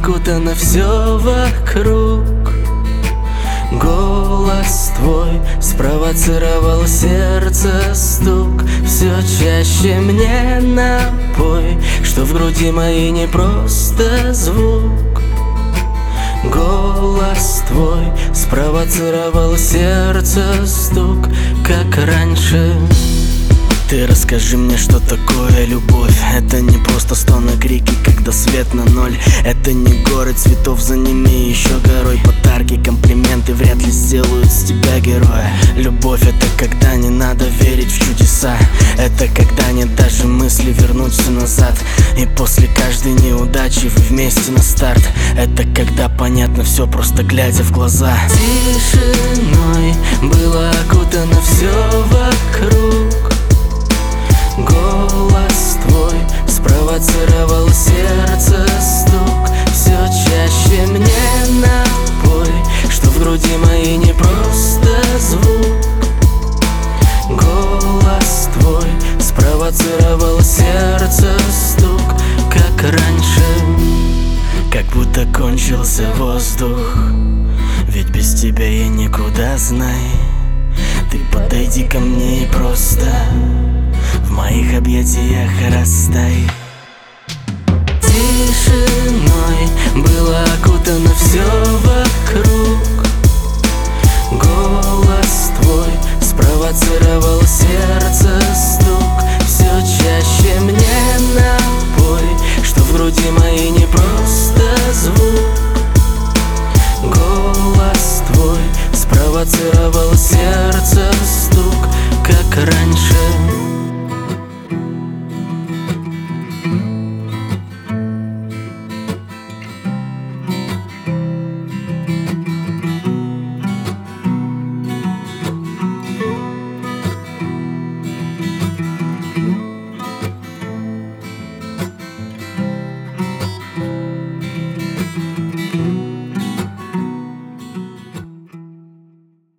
окутано все вокруг. Голос твой спровоцировал сердце стук. Все чаще мне напой, что в груди моей не просто звук. Голос твой спровоцировал сердце стук, как раньше. Ты расскажи мне, что такое любовь. Это не просто стоны, крики, когда свет на ноль. Это не горы цветов, за ними еще горой подарки, комплименты вряд ли сделают с тебя героя. Любовь — это когда не надо верить в чудеса. Это когда нет даже мысли вернуться назад. И после каждой неудачи вы вместе на старт. Это когда понятно все, просто глядя в глаза. Тишиной было окутано все вокруг. Голос твой спровоцировал сердце стук. Все чаще мне напой, что в груди моей не просто звук. Голос твой спровоцировал сердце стук, как раньше. Как будто кончился воздух, ведь без тебя я никуда, знай. Ты подойди ко мне и просто в моих объятиях растай. Тишиной было окутано все вокруг. Голос твой спровоцировал сердце